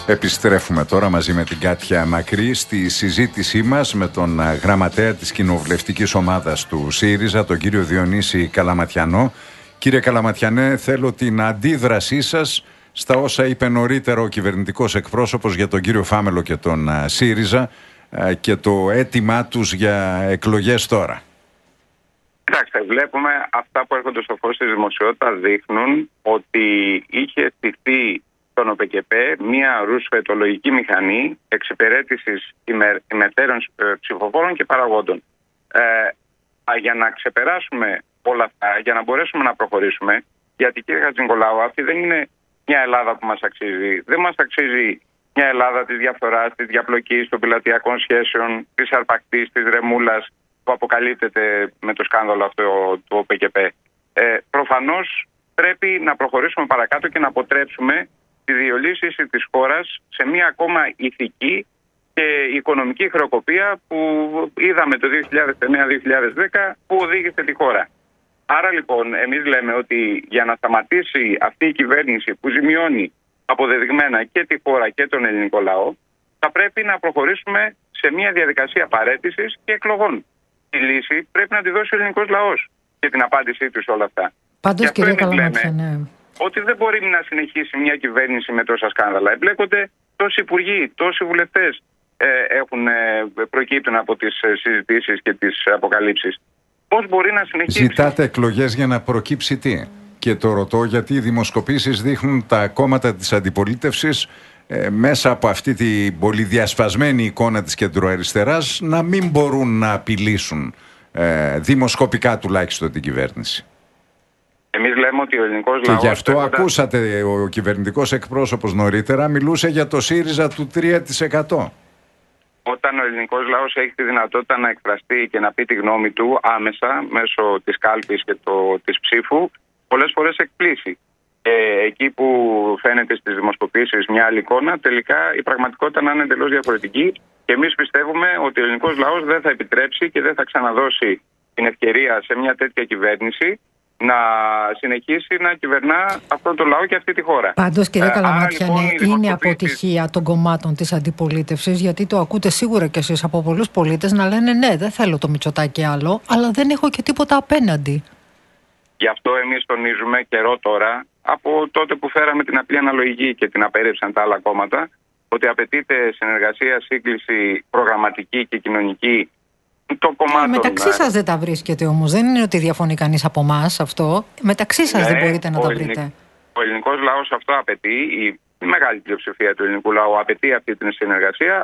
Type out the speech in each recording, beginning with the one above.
Επιστρέφουμε τώρα μαζί με την Κάτια Μακρύ στη συζήτησή μας με τον γραμματέα της κοινοβουλευτικής ομάδας του ΣΥΡΙΖΑ, τον κύριο Διονύση Καλαματιανό. Κύριε Καλαματιανέ, θέλω την αντίδρασή σας στα όσα είπε νωρίτερα ο κυβερνητικός εκπρόσωπος για τον κύριο Φάμελο και τον ΣΥΡΙΖΑ και το αίτημά τους για εκλογές τώρα. Κοιτάξτε, βλέπουμε αυτά που έρχονται στο φως της δημοσιότητας δείχνουν ότι είχε στηθεί στον ΟΠΚΠ μια ρουσφετολογική μηχανή εξυπηρέτησης ημετέρων ψηφοφόρων και παραγόντων. Για να ξεπεράσουμε όλα αυτά, για να μπορέσουμε να προχωρήσουμε, γιατί κύριε Χατζηνικολάου, αυτή δεν είναι μια Ελλάδα που μας αξίζει. Δεν μας αξίζει μια Ελλάδα της διαφθοράς, της διαπλοκής, των πελατειακών σχέσεων, της αρπακτής, της ρεμούλας που αποκαλύπτεται με το σκάνδαλο αυτό του ΟΠΚΠ. Προφανώς πρέπει να προχωρήσουμε παρακάτω και να αποτρέψουμε τη διολύσιση της χώρας σε μια ακόμα ηθική και οικονομική χρεοκοπία που είδαμε το 2009-2010 που οδήγησε τη χώρα. Άρα λοιπόν εμείς λέμε ότι για να σταματήσει αυτή η κυβέρνηση που ζημιώνει αποδεδειγμένα και τη χώρα και τον ελληνικό λαό, θα πρέπει να προχωρήσουμε σε μια διαδικασία παραίτησης και εκλογών. Η λύση πρέπει να τη δώσει ο ελληνικός λαός και την απάντησή του σε όλα αυτά. Πάντως κύριε Καλαματιανέ, ότι δεν μπορεί να συνεχίσει μια κυβέρνηση με τόσα σκάνδαλα. Εμπλέκονται τόσοι υπουργοί, τόσοι βουλευτές προκύπτουν από τις συζητήσεις και τις αποκαλύψεις. Πώς μπορεί να συνεχίσει? Ζητάτε εκλογές για να προκύψει τι? Και το ρωτώ γιατί οι δημοσκοπήσεις δείχνουν τα κόμματα της αντιπολίτευσης μέσα από αυτή την πολυδιασπασμένη εικόνα της κεντροαριστεράς να μην μπορούν να απειλήσουν δημοσκοπικά τουλάχιστον την κυβέρνηση. Εμείς λέμε ότι ο ελληνικός λαός... Και γι' αυτό ακούσατε ο κυβερνητικός εκπρόσωπος νωρίτερα μιλούσε για το ΣΥΡΙΖΑ του 3%. Όταν ο ελληνικός λαός έχει τη δυνατότητα να εκφραστεί και να πει τη γνώμη του άμεσα μέσω της κάλπης και της ψήφου, πολλές φορές εκπλήσει. Εκεί που φαίνεται στις δημοσκοπήσεις μια άλλη εικόνα, τελικά η πραγματικότητα να είναι εντελώς διαφορετική. Και εμείς πιστεύουμε ότι ο ελληνικός λαός δεν θα επιτρέψει και δεν θα ξαναδώσει την ευκαιρία σε μια τέτοια κυβέρνηση να συνεχίσει να κυβερνά αυτόν τον λαό και αυτή τη χώρα. Πάντως κύριε Καλαματιανέ, είναι αποτυχία των κομμάτων της αντιπολίτευσης, γιατί το ακούτε σίγουρα κι εσείς από πολλούς πολίτες να λένε ναι, δεν θέλω το Μητσοτάκη άλλο, αλλά δεν έχω και τίποτα απέναντι. Γι' αυτό εμείς τονίζουμε καιρό τώρα, από τότε που φέραμε την απλή αναλογική και την απέρριψαν τα άλλα κόμματα, ότι απαιτείται συνεργασία, σύγκληση προγραμματική και κοινωνική. Μεταξύ σας δεν τα βρίσκετε όμως. Δεν είναι ότι διαφωνεί κανείς από εμάς αυτό. Μεταξύ σας δεν μπορείτε να τα βρείτε. Ο ελληνικός λαός αυτό απαιτεί. Η μεγάλη πλειοψηφία του ελληνικού λαού απαιτεί αυτή την συνεργασία.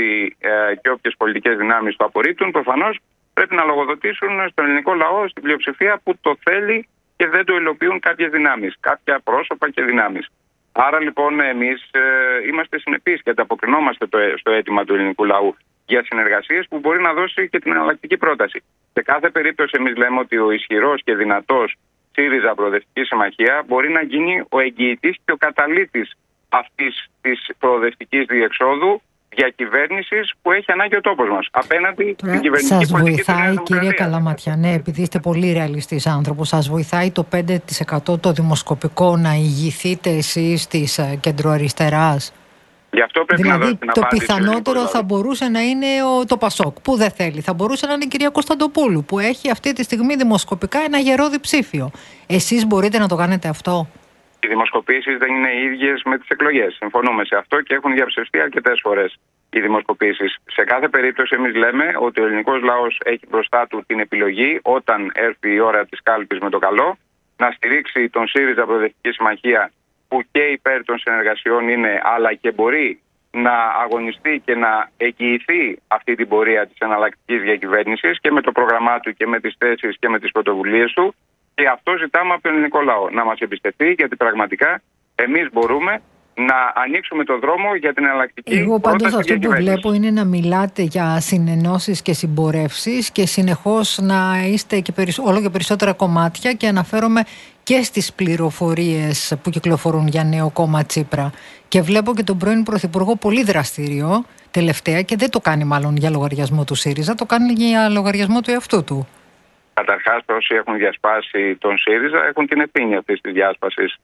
Και όποιες πολιτικές δυνάμεις το απορρίπτουν, προφανώς πρέπει να λογοδοτήσουν στον ελληνικό λαό, στην πλειοψηφία που το θέλει και δεν το υλοποιούν κάποιες δυνάμεις, κάποια πρόσωπα και δυνάμεις. Άρα λοιπόν εμείς είμαστε συνεπείς και ανταποκρινόμαστε στο αίτημα του ελληνικού λαού για συνεργασίες που μπορεί να δώσει και την εναλλακτική πρόταση. Σε κάθε περίπτωση εμείς λέμε ότι ο ισχυρός και δυνατός ΣΥΡΙΖΑ Προοδευτική Συμμαχία μπορεί να γίνει ο εγγυητής και ο καταλύτης αυτής της προοδευτικής διεξόδου διακυβέρνησης που έχει ανάγκη ο τόπος μας απέναντι στην κυβερνητική σας πολιτική. Σας βοηθάει κύριε Καλαματιανέ, επειδή είστε πολύ ρεαλιστής άνθρωπος, σας βοηθάει το 5% το δημοσκοπικό να ηγηθείτε εσείς της κεντροαριστεράς? Γι' αυτό πρέπει δηλαδή, να δώσει την το απάντηση πιθανότερο θα μπορούσε να είναι το Πασόκ που δεν θέλει. Θα μπορούσε να είναι η κυρία Κωνσταντοπούλου που έχει αυτή τη στιγμή δημοσκοπικά ένα γερό διψήφιο. Εσείς μπορείτε να το κάνετε αυτό? Οι δημοσκοπήσεις δεν είναι ίδιες με τις εκλογές. Συμφωνούμε σε αυτό και έχουν διαψευστεί αρκετές φορές οι δημοσκοπήσεις. Σε κάθε περίπτωση εμείς λέμε ότι ο ελληνικός λαός έχει μπροστά του την επιλογή, όταν έρθει η ώρα της κάλπης με το καλό, να στηρίξει τον ΣΥΡΙΖΑ Προοδευτική Συμμαχία, που και υπέρ των συνεργασιών είναι, αλλά και μπορεί να αγωνιστεί και να εγγυηθεί αυτή την πορεία της εναλλακτικής διακυβέρνησης και με το πρόγραμμά του και με τις θέσεις και με τις πρωτοβουλίες του. Και αυτό ζητάμε από τον ελληνικό λαό. Να μας εμπιστευτεί, γιατί πραγματικά εμείς μπορούμε να ανοίξουμε το δρόμο για την εναλλακτική. Εγώ πάντως αυτό που βλέπω είναι να μιλάτε για συνενώσεις και συμπορεύσεις και συνεχώς να είστε και όλο και περισσότερα κομμάτια, και αναφέρομαι και στις πληροφορίες που κυκλοφορούν για νέο κόμμα Τσίπρα. Και βλέπω και τον πρώην Πρωθυπουργό πολύ δραστηριό τελευταία, και δεν το κάνει μάλλον για λογαριασμό του ΣΥΡΙΖΑ, το κάνει για λογαριασμό του εαυτού του. Καταρχάς, όσοι έχουν διασπάσει τον ΣΥΡΙΖΑ έχουν την ευθύνη αυτής της διάσπασης.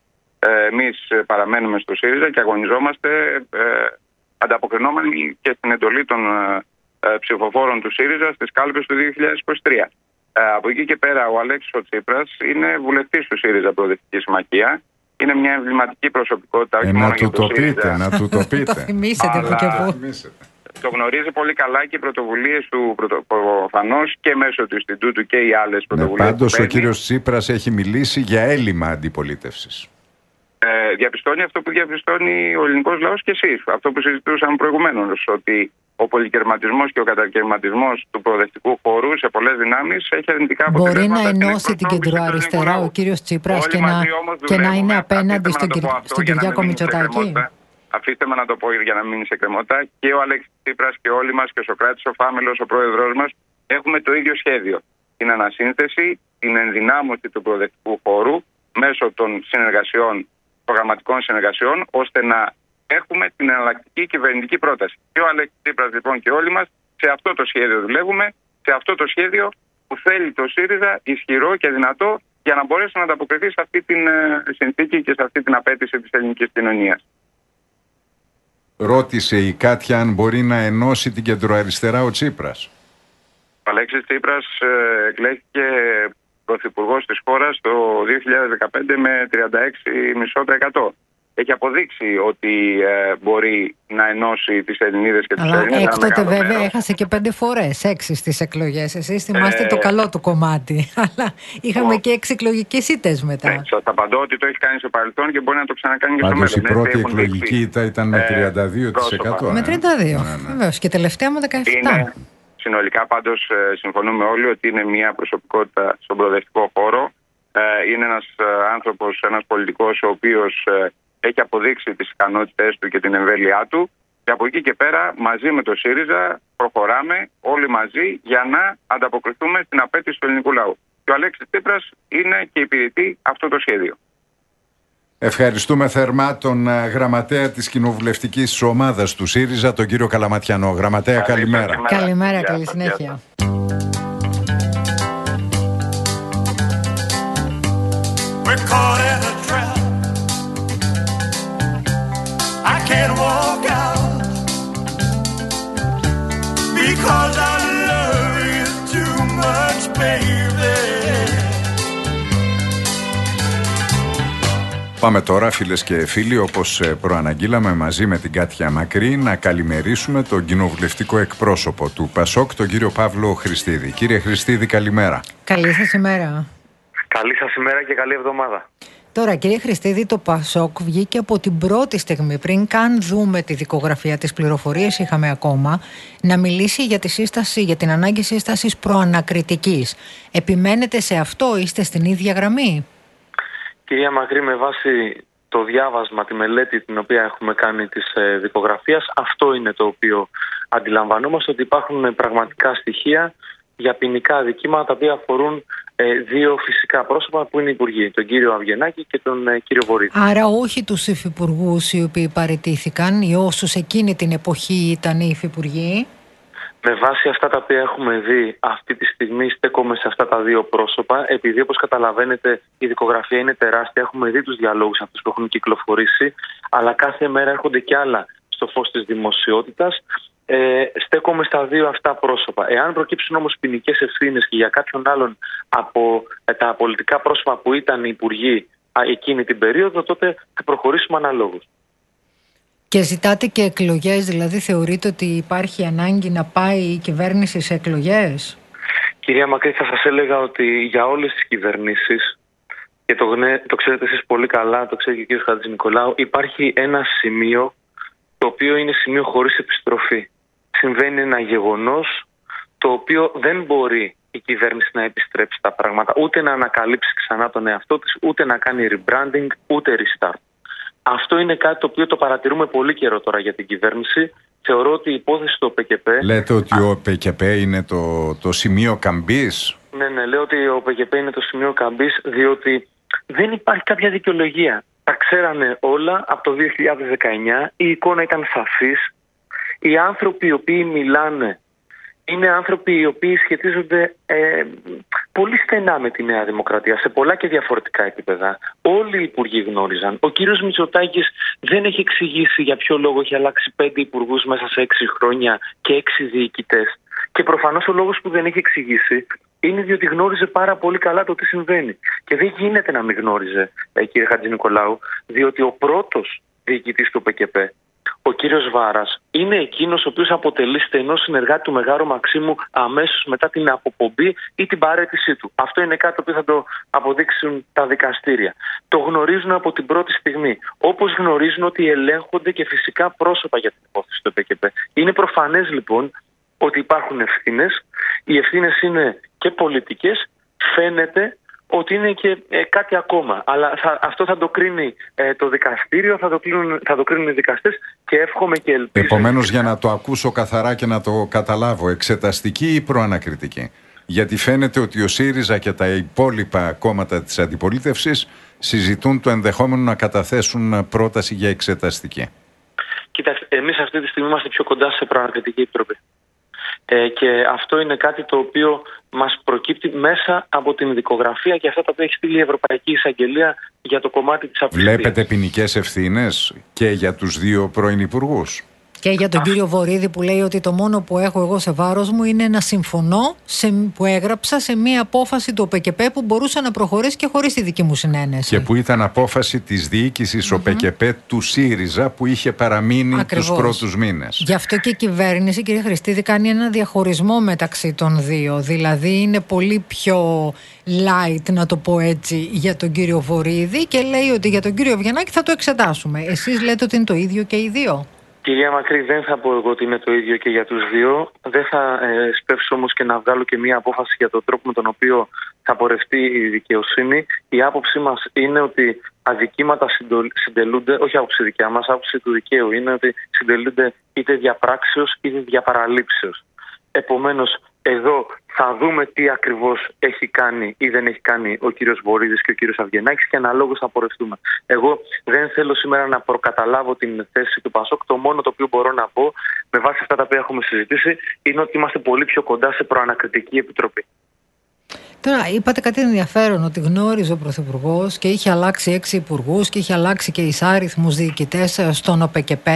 εμείς παραμένουμε στο ΣΥΡΙΖΑ και αγωνιζόμαστε ανταποκρινόμενοι και στην εντολή των ψηφοφόρων του ΣΥΡΙΖΑ στις κάλπες του 2023. Από εκεί και πέρα ο Αλέξης ο Τσίπρας είναι βουλευτής του ΣΥΡΙΖΑ Προοδευτική Συμμαχία. Είναι μια εμβληματική προσωπικότητα. Όχι μόνο για το ΣΥΡΙΖΑ. Να του το πείτε. Το θυμίσετε που και που. Το γνωρίζει πολύ καλά και οι πρωτοβουλίες του προφανώς και μέσω του Ινστιτούτου και οι άλλες πρωτοβουλίες. Πάντως ο κύριος Τσίπρας έχει μιλήσει για έλλειμμα αντιπολίτευσης. Διαπιστώνει αυτό που διαπιστώνει ο ελληνικός λαός και εσείς. Αυτό που συζητούσαμε προηγουμένως, ότι ο πολυκερματισμός και ο κατακαιρματισμός του προοδευτικού χώρου σε πολλές δυνάμεις έχει αρνητικά αποτελέσματα. Μπορεί να ενώσει την κεντροαριστερά ο κύριος Τσίπρας και να είναι απέναντι στον Κυριάκο Μητσοτάκη. Αφήστε με να το πω για να μην είναι σε κρεμότητα. Και ο Αλέξης Τσίπρας και όλοι μας και ο Σωκράτης ο Φάμελος, ο πρόεδρος μας, έχουμε το ίδιο σχέδιο. Την ανασύνθεση, την ενδυνάμωση του προοδευτικού χώρου μέσω των συνεργασιών, προγραμματικών συνεργασιών, ώστε να έχουμε την εναλλακτική κυβερνητική πρόταση. Και ο Αλέξης Τσίπρας λοιπόν και όλοι μας σε αυτό το σχέδιο δουλεύουμε, σε αυτό το σχέδιο που θέλει το ΣΥΡΙΖΑ ισχυρό και δυνατό για να μπορέσει να ανταποκριθεί σε αυτή την συνθήκη και σε αυτή την απέτηση της ελληνικής κοινωνίας. Ρώτησε η Κάτια αν μπορεί να ενώσει την κεντροαριστερά ο Τσίπρας. Ο Αλέξης Τσίπρας εκλέχθηκε πρωθυπουργός της χώρας το 2015 με 36,5%. Έχει αποδείξει ότι μπορεί να ενώσει τις Ελληνίδες και τους Έλληνες. Έκτοτε βέβαια έχασε και 5 φορές, 6 στις εκλογές. Εσείς θυμάστε το καλό του κομμάτι. Αλλά είχαμε και 6 εκλογικές ήττες μετά. Σας απαντώ ότι το έχει κάνει στο παρελθόν και μπορεί να το ξανακάνει και στο μέλλον. Πάντως η πρώτη εκλογική ήττα ήταν με 32%. Με 32%. Βεβαίως. Και τελευταία με 17%. Συνολικά πάντως συμφωνούμε όλοι ότι είναι μια προσωπικότητα στον προοδευτικό χώρο. Είναι ένας άνθρωπος, ένας πολιτικός ο οποίος έχει αποδείξει τις ικανότητες του και την εμβέλειά του και από εκεί και πέρα μαζί με το ΣΥΡΙΖΑ προχωράμε όλοι μαζί για να ανταποκριθούμε στην απέτηση του ελληνικού λαού. Και ο Αλέξης Τσίπρας είναι και υπηρετεί αυτό το σχέδιο. Ευχαριστούμε θερμά τον γραμματέα της κοινοβουλευτικής ομάδας του ΣΥΡΙΖΑ, τον κύριο Καλαματιανό. Γραμματέα, καλημέρα. Καλημέρα, καλή συνέχεια. Because I love you too much, baby. Πάμε τώρα, φίλες και φίλοι, όπως προαναγγείλαμε μαζί με την Κάτια Μακρύ, να καλημερίσουμε τον κοινοβουλευτικό εκπρόσωπο του ΠΑΣΟΚ, τον κύριο Παύλο Χριστίδη. Κύριε Χριστίδη, καλημέρα. Καλή σας ημέρα. Καλή σας ημέρα και καλή εβδομάδα. Τώρα, κύριε Χριστίδη, το ΠΑΣΟΚ βγήκε από την πρώτη στιγμή, πριν καν δούμε τη δικογραφία, τις πληροφορίες είχαμε ακόμα, να μιλήσει για τη σύσταση, για την ανάγκη σύστασης προανακριτικής. Επιμένετε σε αυτό, είστε στην ίδια γραμμή? Κυρία Μακρύ, με βάση το διάβασμα, τη μελέτη την οποία έχουμε κάνει της δικογραφίας, αυτό είναι το οποίο αντιλαμβανόμαστε, ότι υπάρχουν πραγματικά στοιχεία για ποινικά αδικήματα τα οποία αφορούν δύο φυσικά πρόσωπα που είναι υπουργοί, τον κύριο Αβγενάκη και τον κύριο Βορύδη. Άρα όχι τους υφυπουργούς οι οποίοι παραιτήθηκαν ή όσους εκείνη την εποχή ήταν οι υφυπουργοί. Με βάση αυτά τα οποία έχουμε δει αυτή τη στιγμή στέκομαι σε αυτά τα δύο πρόσωπα, επειδή όπως καταλαβαίνετε η δικογραφία είναι τεράστια, έχουμε δει τους διαλόγους αυτούς που έχουν κυκλοφορήσει, αλλά κάθε μέρα έρχονται κι άλλα στο φως της δημοσιότητας. Στέκομαι στα δύο αυτά πρόσωπα. Εάν προκύψουν όμως ποινικές ευθύνες και για κάποιον άλλον από τα πολιτικά πρόσωπα που ήταν υπουργοί εκείνη την περίοδο, τότε θα προχωρήσουμε αναλόγως. Και ζητάτε και εκλογές, δηλαδή θεωρείτε ότι υπάρχει ανάγκη να πάει η κυβέρνηση σε εκλογές? Κυρία Μακρύ, θα σας έλεγα ότι για όλες τις κυβερνήσεις, και το ξέρετε εσείς πολύ καλά, το ξέρει και ο κ. Χατζηνικολάου, υπάρχει ένα σημείο το οποίο είναι σημείο χωρίς επιστροφή. Συμβαίνει ένα γεγονός το οποίο δεν μπορεί η κυβέρνηση να επιστρέψει τα πράγματα, ούτε να ανακαλύψει ξανά τον εαυτό της, ούτε να κάνει rebranding, ούτε restart. Αυτό είναι κάτι το οποίο το παρατηρούμε πολύ καιρό τώρα για την κυβέρνηση. Θεωρώ ότι η υπόθεση του ΟΠΚΠ... Λέτε ότι ο ΟΠΚΠ είναι το σημείο καμπής? Ναι, λέω ότι ο ΟΠΚΠ είναι το σημείο καμπής, διότι δεν υπάρχει κάποια δικαιολογία. Τα ξέρανε όλα από το 2019, η εικόνα ήταν σαφής. Οι άνθρωποι οι οποίοι μιλάνε είναι άνθρωποι οι οποίοι σχετίζονται πολύ στενά με τη Νέα Δημοκρατία σε πολλά και διαφορετικά επίπεδα. Όλοι οι υπουργοί γνώριζαν. Ο κύριος Μητσοτάκης δεν έχει εξηγήσει για ποιο λόγο έχει αλλάξει 5 υπουργούς μέσα σε 6 χρόνια και 6 διοικητές. Και προφανώς ο λόγος που δεν έχει εξηγήσει είναι διότι γνώριζε πάρα πολύ καλά το τι συμβαίνει. Και δεν γίνεται να μην γνώριζε, κύριε Χατζηνικολάου, διότι ο πρώτος διοικητής του ΠΚΠ, ο κύριος Βάρας, είναι εκείνος ο οποίος αποτελεί στενό συνεργάτη του Μεγάρου Μαξίμου αμέσως μετά την αποπομπή ή την παραίτησή του. Αυτό είναι κάτι που θα το αποδείξουν τα δικαστήρια. Το γνωρίζουν από την πρώτη στιγμή. Όπως γνωρίζουν ότι ελέγχονται και φυσικά πρόσωπα για την υπόθεση του ΠΚΠ. Είναι προφανές λοιπόν ότι υπάρχουν ευθύνες. Οι ευθύνες είναι και πολιτικές. Φαίνεται ότι είναι και κάτι ακόμα. Αλλά αυτό θα το κρίνει το δικαστήριο, θα το κρίνουν οι δικαστές και εύχομαι και ελπίζω. Επομένως, για να το ακούσω καθαρά και να το καταλάβω, εξεταστική ή προανακριτική? Γιατί φαίνεται ότι ο ΣΥΡΙΖΑ και τα υπόλοιπα κόμματα της αντιπολίτευσης συζητούν το ενδεχόμενο να καταθέσουν πρόταση για εξεταστική. Κοιτάξτε, εμείς αυτή τη στιγμή είμαστε πιο κοντά σε προανακριτική επιτροπή. Και αυτό είναι κάτι το οποίο μας προκύπτει μέσα από την δικογραφία και αυτά τα οποία έχει στείλει η Ευρωπαϊκή Εισαγγελία για το κομμάτι της απιστίας. Βλέπετε ποινικές ευθύνες και για τους 2 πρώην υπουργούς? Και για τον κύριο Βορίδη που λέει ότι το μόνο που έχω εγώ σε βάρος μου είναι να συμφωνώ που έγραψα σε μία απόφαση του ΟΠΚΠ που μπορούσε να προχωρήσει και χωρίς τη δική μου συνένεση. Και που ήταν απόφαση της διοίκησης ΟΠΚΠ του ΣΥΡΙΖΑ που είχε παραμείνει τους πρώτους μήνες. Γι' αυτό και η κυβέρνηση, κύριε Χριστίδη, κάνει ένα διαχωρισμό μεταξύ των δύο. Δηλαδή είναι πολύ πιο light, να το πω έτσι, για τον κύριο Βορίδη και λέει ότι για τον κύριο Βιαννάκη θα το εξετάσουμε. Εσείς λέτε ότι είναι το ίδιο και οι δύο? Κυρία Μακρύ, δεν θα πω εγώ ότι είναι το ίδιο και για τους δύο. Δεν θα σπεύσω όμως και να βγάλω και μία απόφαση για τον τρόπο με τον οποίο θα πορευτεί η δικαιοσύνη. Η άποψή μας είναι ότι αδικήματα συντελούνται, όχι άποψη δικιά μας, άποψη του δικαίου, είναι ότι συντελούνται είτε διαπράξεως είτε διαπαραλήψεως. Επομένως, εδώ θα δούμε τι ακριβώς έχει κάνει ή δεν έχει κάνει ο κύριος Βορίδης και ο κύριος Αβγενάκης και αναλόγως θα πορευτούμε. Εγώ δεν θέλω σήμερα να προκαταλάβω την θέση του ΠΑΣΟΚ. Το μόνο το οποίο μπορώ να πω με βάση αυτά τα οποία έχουμε συζητήσει είναι ότι είμαστε πολύ πιο κοντά σε προανακριτική επιτροπή. Τώρα, είπατε κάτι ενδιαφέρον, ότι γνώριζε ο Πρωθυπουργός και είχε αλλάξει 6 υπουργούς και είχε αλλάξει και εισάριθμους διοικητές στον ΟΠΚΠ.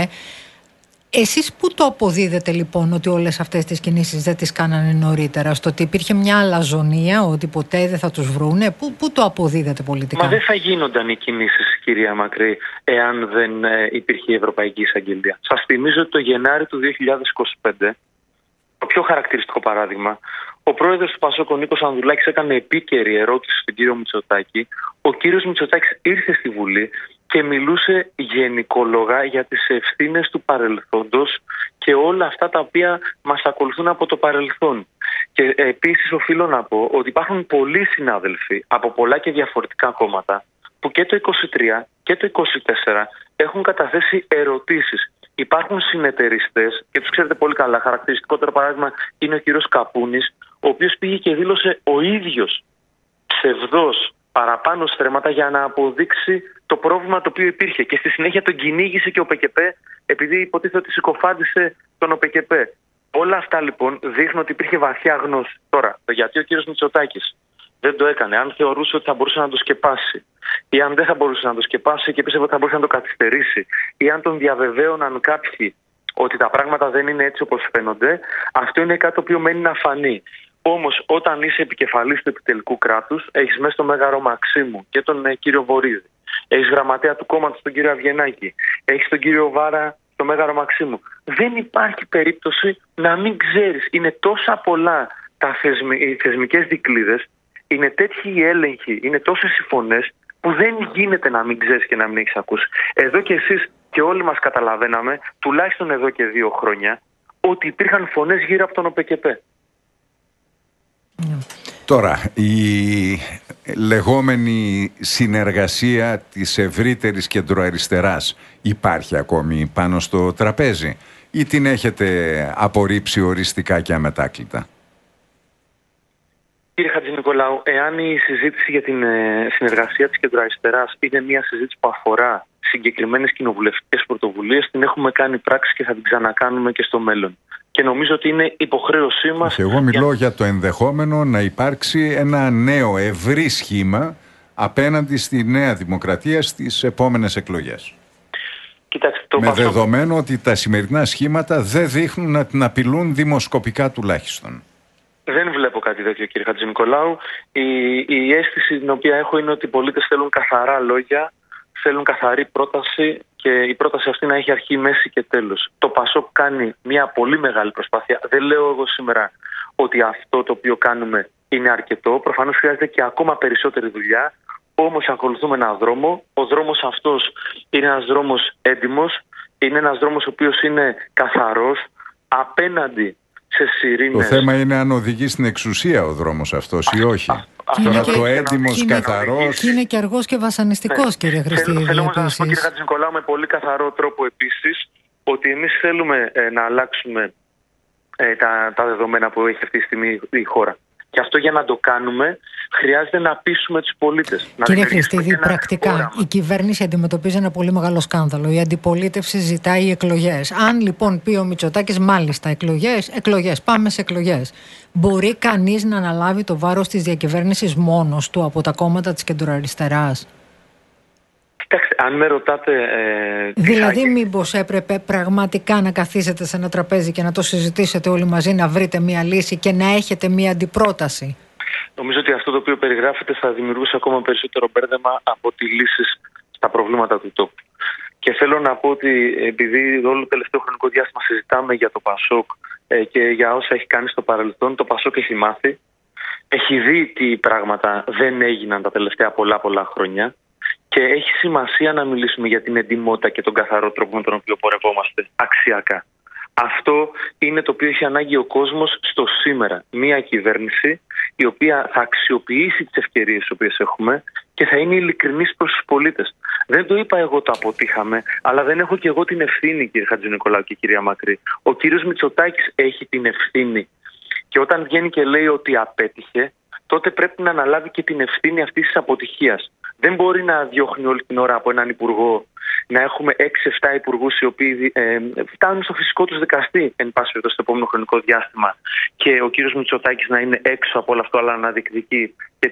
Εσείς πού το αποδίδετε λοιπόν ότι όλες αυτές τις κινήσεις δεν τις κάνανε νωρίτερα? Στο ότι υπήρχε μια αλαζονία, ότι ποτέ δεν θα τους βρούνε? Πού το αποδίδετε πολιτικά? Μα δεν θα γίνονταν οι κινήσεις, κυρία Μακρύ, εάν δεν υπήρχε η Ευρωπαϊκή Εισαγγελία. Σας θυμίζω ότι το Γενάρη του 2025, το πιο χαρακτηριστικό παράδειγμα, ο πρόεδρος του ΠΑΣΟΚ, ο Νίκος Ανδρουλάκης, έκανε επίκαιρη ερώτηση στον κύριο Μητσοτάκη. Ο κύριος Μητσοτάκης ήρθε στη Βουλή και μιλούσε γενικόλογα για τις ευθύνες του παρελθόντος και όλα αυτά τα οποία μας ακολουθούν από το παρελθόν. Και επίσης οφείλω να πω ότι υπάρχουν πολλοί συνάδελφοι από πολλά και διαφορετικά κόμματα που και το 23 και το 24 έχουν καταθέσει ερωτήσεις. Υπάρχουν συνεταιριστές και τους ξέρετε πολύ καλά. Χαρακτηριστικότερο παράδειγμα είναι ο κύριος Καπούνης, ο οποίος πήγε και δήλωσε ο ίδιος ψευδός παραπάνω στρέμματα για να αποδείξει το πρόβλημα το οποίο υπήρχε. Και στη συνέχεια τον κυνήγησε και ο ΟΠΚΠ, επειδή υποτίθεται ότι συκοφάντησε τον ΟΠΚΠ. Όλα αυτά λοιπόν δείχνουν ότι υπήρχε βαθιά γνώση. Τώρα, γιατί ο κύριος Μητσοτάκης δεν το έκανε, αν θεωρούσε ότι θα μπορούσε να το σκεπάσει, ή αν δεν θα μπορούσε να το σκεπάσει και πίστευε ότι θα μπορούσε να το καθυστερήσει, ή αν τον διαβεβαίωναν κάποιοι ότι τα πράγματα δεν είναι έτσι όπως φαίνονται, αυτό είναι κάτι το οποίο μένει να φανεί. Όμως, όταν είσαι επικεφαλής του επιτελικού κράτους, έχεις μέσα τον Μέγαρο Μαξίμου και τον κύριο Βορίδη, έχεις γραμματέα του κόμματος τον κύριο Αβγενάκη, έχεις τον κύριο Βάρα στο Μέγαρο Μαξίμου. Δεν υπάρχει περίπτωση να μην ξέρεις. Είναι τόσα πολλά οι θεσμικές δικλείδες, είναι τέτοιοι οι έλεγχοι, είναι τόσες οι φωνές που δεν γίνεται να μην ξέρεις και να μην έχεις ακούσει. Εδώ και εσείς και όλοι μας καταλαβαίναμε, τουλάχιστον εδώ και 2 χρόνια, ότι υπήρχαν φωνές γύρω από τον ΟΠΚΠ. Τώρα, η λεγόμενη συνεργασία της ευρύτερης κεντροαριστεράς υπάρχει ακόμη πάνω στο τραπέζι ή την έχετε απορρίψει οριστικά και αμετάκλητα? Κύριε Χατζηνικολάου, εάν η συζήτηση για την συνεργασία της κεντροαριστεράς είναι μια συζήτηση που αφορά συγκεκριμένες κοινοβουλευτικές πρωτοβουλίες, την έχουμε κάνει πράξη και θα την ξανακάνουμε και στο μέλλον. Και νομίζω ότι είναι υποχρέωσή μας. Και εγώ μιλώ για το ενδεχόμενο να υπάρξει ένα νέο ευρύ σχήμα απέναντι στη Νέα Δημοκρατία στις επόμενες εκλογές. Κοιτάξτε, με δεδομένο ότι τα σημερινά σχήματα δεν δείχνουν να την απειλούν δημοσκοπικά τουλάχιστον. Δεν βλέπω κάτι τέτοιο, κύριε Χατζηνικολάου. Η αίσθηση την οποία έχω είναι ότι οι πολίτες θέλουν καθαρά λόγια, θέλουν καθαρή πρόταση και η πρόταση αυτή να έχει αρχή, μέση και τέλος. Το ΠΑΣΟΚ κάνει μια πολύ μεγάλη προσπάθεια. Δεν λέω εγώ σήμερα ότι αυτό το οποίο κάνουμε είναι αρκετό. Προφανώς χρειάζεται και ακόμα περισσότερη δουλειά. Όμως ακολουθούμε έναν δρόμο. Ο δρόμος αυτός είναι ένας δρόμος έντιμος. Είναι ένας δρόμος ο οποίος είναι καθαρός απέναντι σε σιρήνες. Το θέμα είναι αν οδηγεί στην εξουσία ο δρόμος αυτός ή όχι. Τώρα το έντιμος, καθαρός. Και είναι και αργός και βασανιστικός, κύριε Χριστίδη. Θέλω όμως να σας πω, κύριε Χατζηνικολάου, με πολύ καθαρό τρόπο επίσης, ότι εμείς θέλουμε να αλλάξουμε τα δεδομένα που έχει αυτή τη στιγμή η χώρα. Και αυτό για να το κάνουμε χρειάζεται να πείσουμε τους πολίτες. Κύριε Χριστίδη, πρακτικά όραμα. Η κυβέρνηση αντιμετωπίζει ένα πολύ μεγάλο σκάνδαλο. Η αντιπολίτευση ζητάει εκλογές. Αν λοιπόν πει ο Μητσοτάκης, μάλιστα εκλογές, πάμε σε εκλογές. Μπορεί κανείς να αναλάβει το βάρος της διακυβέρνησης μόνος του από τα κόμματα της κεντροαριστεράς? Κοιτάξτε, αν με ρωτάτε... Δηλαδή μήπως έπρεπε πραγματικά να καθίσετε σε ένα τραπέζι και να το συζητήσετε όλοι μαζί, να βρείτε μια λύση και να έχετε μια αντιπρόταση? Νομίζω ότι αυτό το οποίο περιγράφεται θα δημιουργούσε ακόμα περισσότερο μπέρδεμα από τη λύση στα προβλήματα του τόπου. Και θέλω να πω ότι επειδή όλο το τελευταίο χρονικό διάστημα συζητάμε για το ΠΑΣΟΚ και για όσα έχει κάνει στο παρελθόν, το ΠΑΣΟΚ έχει μάθει, έχει δει τι πράγματα δεν έγιναν τα τελευταία πολλά χρόνια. Και έχει σημασία να μιλήσουμε για την εντιμότητα και τον καθαρό τρόπο με τον οποίο πορευόμαστε αξιακά. Αυτό είναι το οποίο έχει ανάγκη ο κόσμος στο σήμερα. Μία κυβέρνηση η οποία θα αξιοποιήσει τις ευκαιρίες τις οποίες έχουμε και θα είναι ειλικρινής προς τους πολίτες. Δεν το είπα εγώ το αποτύχαμε, αλλά δεν έχω και εγώ την ευθύνη, κύριε Χατζηνικολάου και κυρία Μακρύ. Ο κύριος Μητσοτάκης έχει την ευθύνη. Και όταν βγαίνει και λέει ότι απέτυχε, τότε πρέπει να αναλάβει και την ευθύνη αυτής της αποτυχίας. Δεν μπορεί να διώχνει όλη την ώρα από έναν υπουργό, να έχουμε 6-7 υπουργούς οι οποίοι φτάνουν στο φυσικό τους δικαστή, εν πάση περιπτώσει, στο επόμενο χρονικό διάστημα, και ο κύριος Μητσοτάκης να είναι έξω από όλο αυτό, αλλά να διεκδικεί και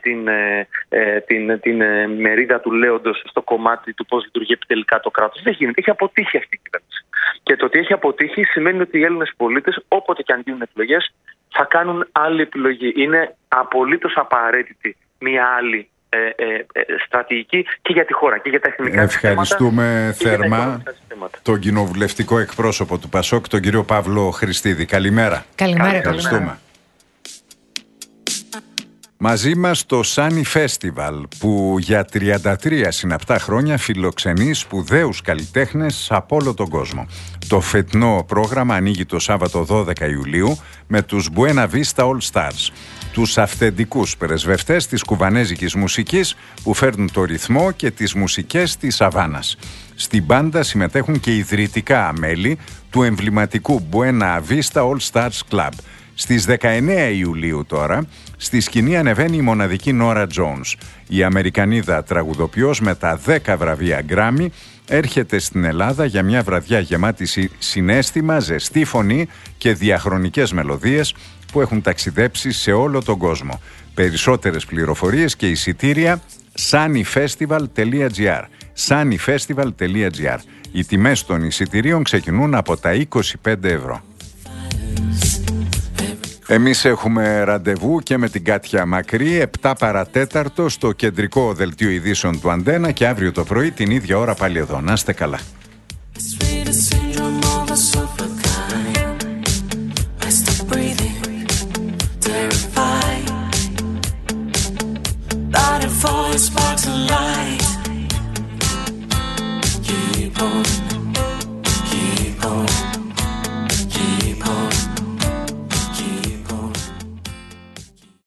την μερίδα του λέοντος στο κομμάτι του πώς λειτουργεί επιτελικά το κράτος. Δεν γίνεται. Έχει αποτύχει αυτή η κυβέρνηση. Και το ότι έχει αποτύχει σημαίνει ότι οι Έλληνες πολίτες, όποτε και αν γίνουν εκλογές, θα κάνουν άλλη επιλογή. Είναι απολύτως απαραίτητη μια άλλη στρατηγική και για τη χώρα και για τα εθνικά συστήματα. Ευχαριστούμε θερμά τον κοινοβουλευτικό εκπρόσωπο του ΠΑΣΟΚ, τον κύριο Παύλο Χριστίδη. Καλημέρα. Ευχαριστούμε. Μαζί μας το Sunny Festival, που για 33 συναπτά χρόνια φιλοξενεί σπουδαίους καλλιτέχνες από όλο τον κόσμο. Το φετινό πρόγραμμα ανοίγει το Σάββατο 12 Ιουλίου με τους Buena Vista All Stars, τους αυθεντικούς πρεσβευτές της κουβανέζικης μουσικής που φέρνουν το ρυθμό και τις μουσικές της Αβάνας. Στην μπάντα συμμετέχουν και ιδρυτικά μέλη του εμβληματικού Buena Vista All Stars Club. Στις 19 Ιουλίου τώρα, στη σκηνή ανεβαίνει η μοναδική Νόρα Τζόουνς. Η Αμερικανίδα τραγουδοποιός με τα 10 βραβεία Γκράμι έρχεται στην Ελλάδα για μια βραδιά γεμάτη συναίσθημα, ζεστή φωνή και διαχρονικές μελωδίες που έχουν ταξιδέψει σε όλο τον κόσμο. Περισσότερες πληροφορίες και εισιτήρια sunnyfestival.gr sunnyfestival.gr. Οι τιμές των εισιτηρίων ξεκινούν από τα 25 ευρώ. Εμείς έχουμε ραντεβού και με την Κάτια Μακρύ 7 παρατέταρτο στο κεντρικό δελτίο ειδήσεων του Αντένα και αύριο το πρωί την ίδια ώρα πάλι εδώ. Να είστε καλά. Sparks and lights.